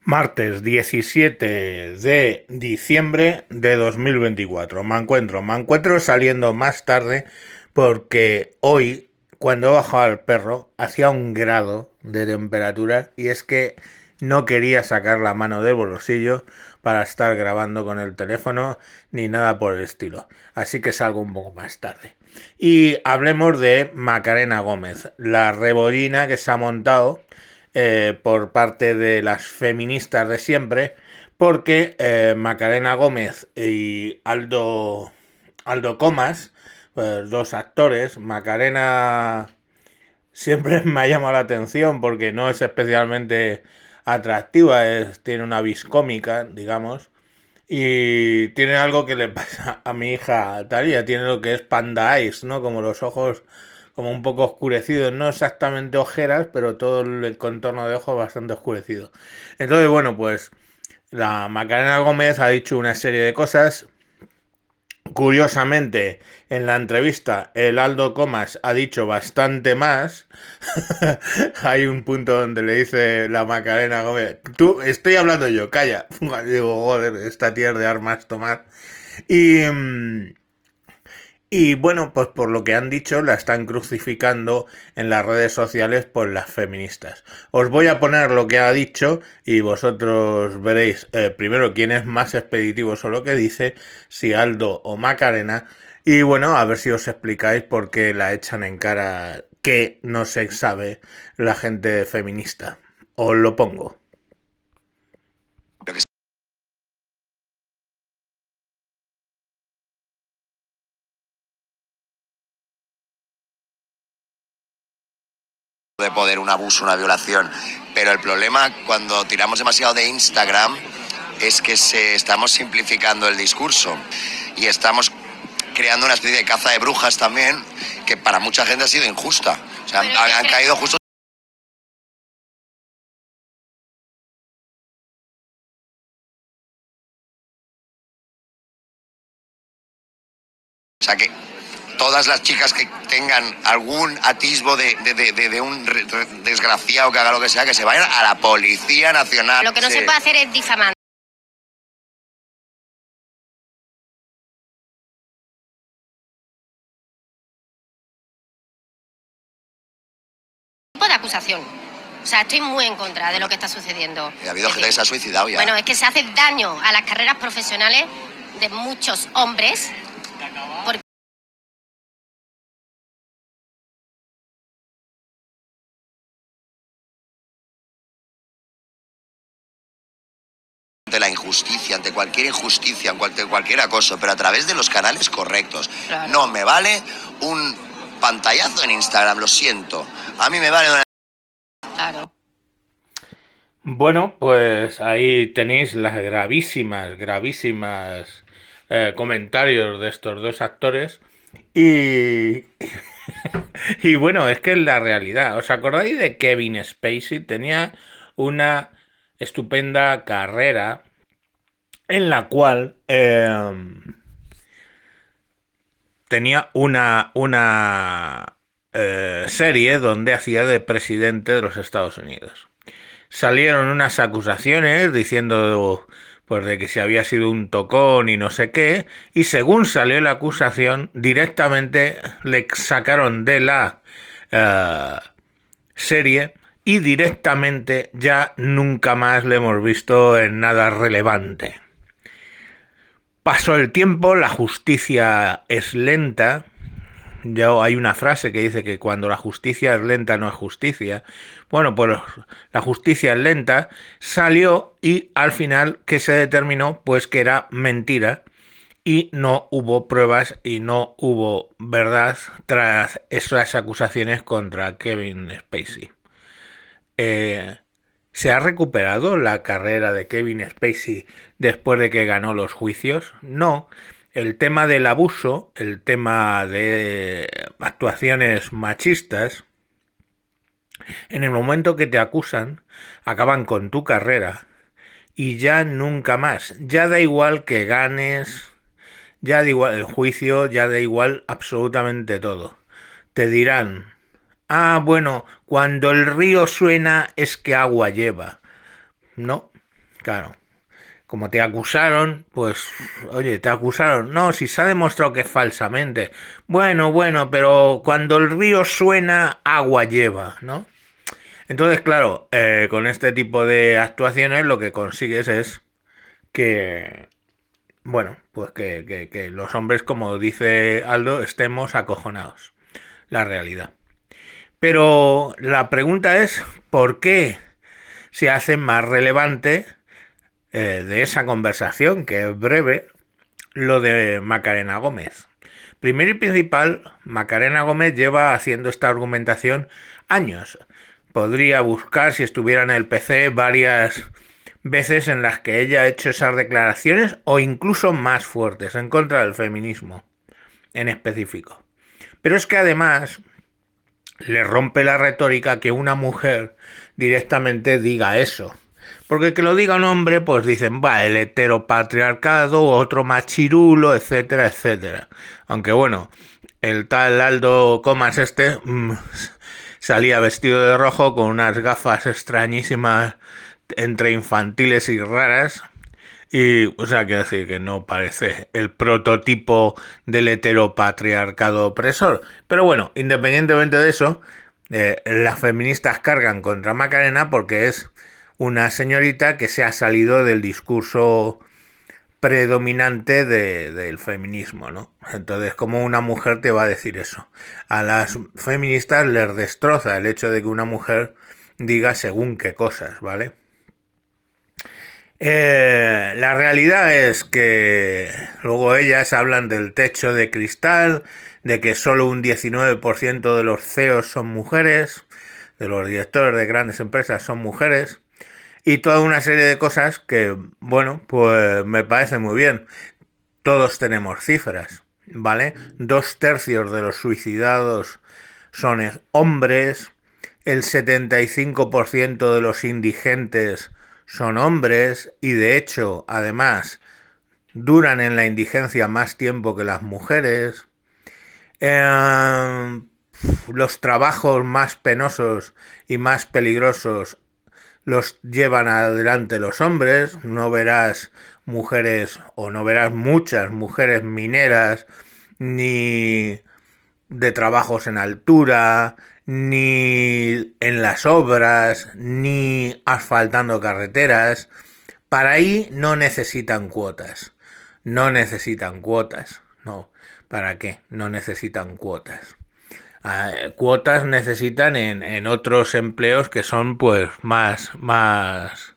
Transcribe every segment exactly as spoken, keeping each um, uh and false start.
Martes diecisiete de diciembre de dos mil veinticuatro. Me encuentro, me encuentro saliendo más tarde porque hoy, cuando he bajado al perro, hacía un grado de temperatura y es que no quería sacar la mano del bolsillo para estar grabando con el teléfono ni nada por el estilo. Así que salgo un poco más tarde. Y hablemos de Macarena Gómez, la rebollina que se ha montado eh, por parte de las feministas de siempre, porque eh, Macarena Gómez y Aldo, Aldo Comas, pues, dos actores, Macarena siempre me ha llamado la atención porque no es especialmente atractiva, es, tiene una vis cómica, digamos, y tiene algo que le pasa a mi hija Talia, tiene lo que es panda eyes, ¿no? Como los ojos como un poco oscurecidos, no exactamente ojeras, pero todo el contorno de ojos bastante oscurecido. Entonces, bueno, pues la Macarena Gómez ha dicho una serie de cosas. Curiosamente, en la entrevista, el Aldo Comas ha dicho bastante más. Hay un punto donde le dice la Macarena Gómez, tú, estoy hablando yo, calla. Digo, joder, esta tía es de armas tomar. Y, mm, y bueno, pues por lo que han dicho, la están crucificando en las redes sociales por las feministas. Os voy a poner lo que ha dicho y vosotros veréis eh, primero quién es más expeditivo sobre lo que dice, si Aldo o Macarena. Y bueno, a ver si os explicáis por qué la echan en cara que no se sabe la gente feminista. Os lo pongo. Lo que de poder, un abuso, una violación. Pero el problema cuando tiramos demasiado de Instagram es que se, estamos simplificando el discurso y estamos creando una especie de caza de brujas también que para mucha gente ha sido injusta. O sea, han, han caído justo. O sea que todas las chicas que tengan algún atisbo de, de, de, de, de un re, re, desgraciado que haga lo que sea, que se vayan a la Policía Nacional. Lo que no sí. se puede hacer es difamar. Tipo de acusación. O sea, estoy muy en contra de lo que está sucediendo. Ha habido es gente decir, que se ha suicidado ya. Bueno, es que se hace daño a las carreras profesionales de muchos hombres. Porque ante la injusticia, ante cualquier injusticia, ante cualquier acoso, pero a través de los canales correctos. Claro. No me vale un pantallazo en Instagram, lo siento. A mí me vale una... Claro. Bueno, pues ahí tenéis las gravísimas, gravísimas eh, comentarios de estos dos actores. Y, y bueno, es que es la realidad. ¿Os acordáis de Kevin Spacey? Tenía una estupenda carrera en la cual eh, tenía una, una eh, serie donde hacía de presidente de los Estados Unidos. Salieron unas acusaciones diciendo pues de que si había sido un tocón y no sé qué, y según salió la acusación, directamente le sacaron de la uh, serie y directamente ya nunca más le hemos visto en nada relevante. Pasó el tiempo, la justicia es lenta. Ya hay una frase que dice que cuando la justicia es lenta no es justicia. Bueno, pues la justicia es lenta, salió y al final que se determinó pues que era mentira y no hubo pruebas y no hubo verdad tras esas acusaciones contra Kevin Spacey. Eh, ¿Se ha recuperado la carrera de Kevin Spacey después de que ganó los juicios? No. El tema del abuso, el tema de actuaciones machistas, en el momento que te acusan, acaban con tu carrera y ya nunca más. Ya da igual que ganes, ya da igual el juicio, ya da igual absolutamente todo. Te dirán, ah, bueno, cuando el río suena es que agua lleva. No, Claro. Como te acusaron, pues, oye, te acusaron. No, si se ha demostrado que es falsamente. Bueno, bueno, pero cuando el río suena, agua lleva, ¿no? Entonces, claro, eh, con este tipo de actuaciones lo que consigues es que, bueno, pues que, que, que los hombres, como dice Aldo, estemos acojonados. La realidad. Pero la pregunta es, ¿por qué se hace más relevante eh, de esa conversación, que es breve, lo de Macarena Gómez? Primero y principal, Macarena Gómez lleva haciendo esta argumentación años. Podría buscar, si estuviera en el P C, varias veces en las que ella ha hecho esas declaraciones o incluso más fuertes en contra del feminismo en específico. Pero es que además le rompe la retórica que una mujer directamente diga eso. Porque que lo diga un hombre, pues dicen, va, el heteropatriarcado, otro machirulo, etcétera, etcétera. Aunque bueno, el tal Aldo Comas este mmm, salía vestido de rojo con unas gafas extrañísimas entre infantiles y raras. Y, o sea, quiero decir que no parece el prototipo del heteropatriarcado opresor. Pero bueno, independientemente de eso, eh, las feministas cargan contra Macarena porque es una señorita que se ha salido del discurso predominante de, del feminismo, ¿no? Entonces, ¿cómo una mujer te va a decir eso? A las feministas les destroza el hecho de que una mujer diga según qué cosas, ¿vale? Eh, la realidad es que luego ellas hablan del techo de cristal, de que solo un diecinueve por ciento de los C E Os son mujeres, de los directores de grandes empresas son mujeres, y toda una serie de cosas que, bueno, pues me parece muy bien. Todos tenemos cifras, ¿vale? Dos tercios de los suicidados son hombres, el setenta y cinco por ciento de los indigentes son hombres y de hecho, además, duran en la indigencia más tiempo que las mujeres. Eh, los trabajos más penosos y más peligrosos los llevan adelante los hombres. No verás mujeres o no verás muchas mujeres mineras ni de trabajos en altura, ni en las obras, ni asfaltando carreteras. Para ahí no necesitan cuotas. No necesitan cuotas. No. ¿Para qué? No necesitan cuotas. Uh, cuotas necesitan en, en otros empleos que son pues más, más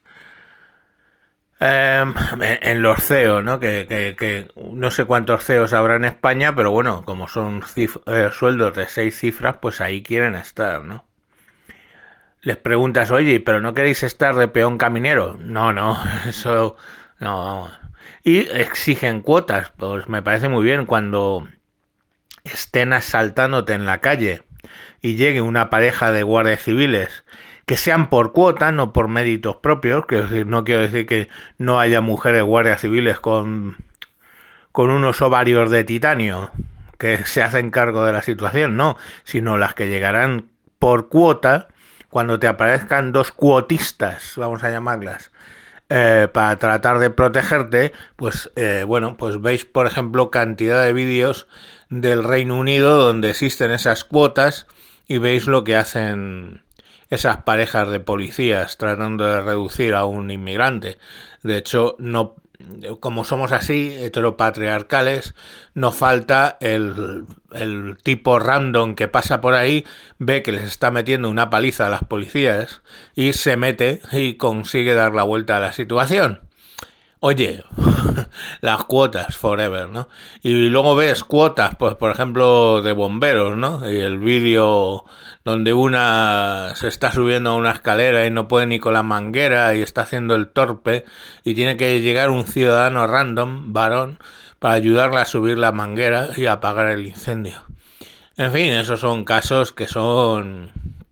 eh, en, en los C E O, ¿no? Que, que, que no sé cuántos C E Os habrá en España, pero bueno, como son cif eh, sueldos de seis cifras, pues ahí quieren estar, ¿no? Les preguntas, oye, ¿pero no queréis estar de peón caminero? No, no, eso no. Y exigen cuotas, pues me parece muy bien cuando estén asaltándote en la calle y llegue una pareja de guardias civiles que sean por cuota, no por méritos propios, que no quiero decir que no haya mujeres guardias civiles con, con unos ovarios de titanio que se hacen cargo de la situación, no, sino las que llegarán por cuota cuando te aparezcan dos cuotistas, vamos a llamarlas, eh, para tratar de protegerte, pues eh, bueno, pues veis por ejemplo cantidad de vídeos del Reino Unido donde existen esas cuotas y veis lo que hacen esas parejas de policías tratando de reducir a un inmigrante. De hecho, no, como somos así, heteropatriarcales, nos falta el, el tipo random que pasa por ahí, ve que les está metiendo una paliza a las policías y se mete y consigue dar la vuelta a la situación. Oye, las cuotas forever, ¿no? Y luego ves cuotas, pues por ejemplo, de bomberos, ¿no? Y el vídeo donde una se está subiendo a una escalera y no puede ni con la manguera y está haciendo el torpe y tiene que llegar un ciudadano random, varón, para ayudarla a subir la manguera y apagar el incendio. En fin, esos son casos que son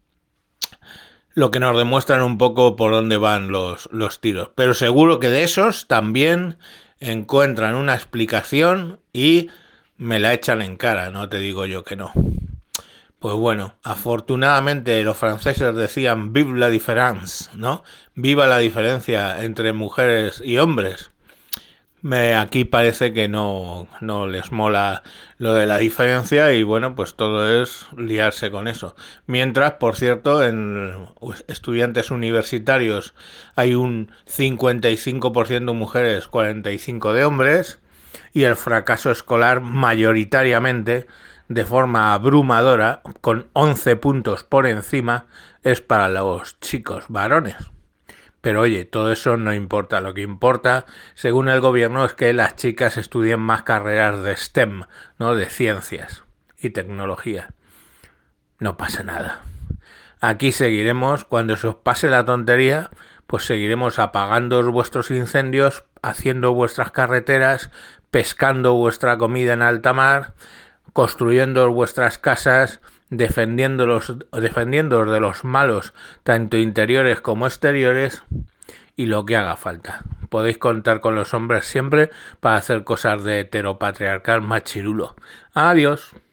lo que nos demuestran un poco por dónde van los, los tiros. Pero seguro que de esos también encuentran una explicación y me la echan en cara, no te digo yo que no. Pues bueno, afortunadamente los franceses decían vive la différence, ¿no? Viva la diferencia entre mujeres y hombres. Me, aquí parece que no, no les mola lo de la diferencia y bueno, pues todo es liarse con eso. Mientras, por cierto, en estudiantes universitarios hay un cincuenta y cinco por ciento mujeres, cuarenta y cinco por ciento de hombres y el fracaso escolar mayoritariamente, de forma abrumadora, con once puntos por encima, es para los chicos varones. Pero oye, todo eso no importa. Lo que importa, según el gobierno, es que las chicas estudien más carreras de STEM, ¿no? De ciencias y tecnología. No pasa nada. Aquí seguiremos, cuando se os pase la tontería, pues seguiremos apagando vuestros incendios, haciendo vuestras carreteras, pescando vuestra comida en alta mar, construyendo vuestras casas, defendiéndolos, defendiéndoos de los malos, tanto interiores como exteriores, y lo que haga falta. Podéis contar con los hombres siempre para hacer cosas de heteropatriarcal machirulo. Adiós.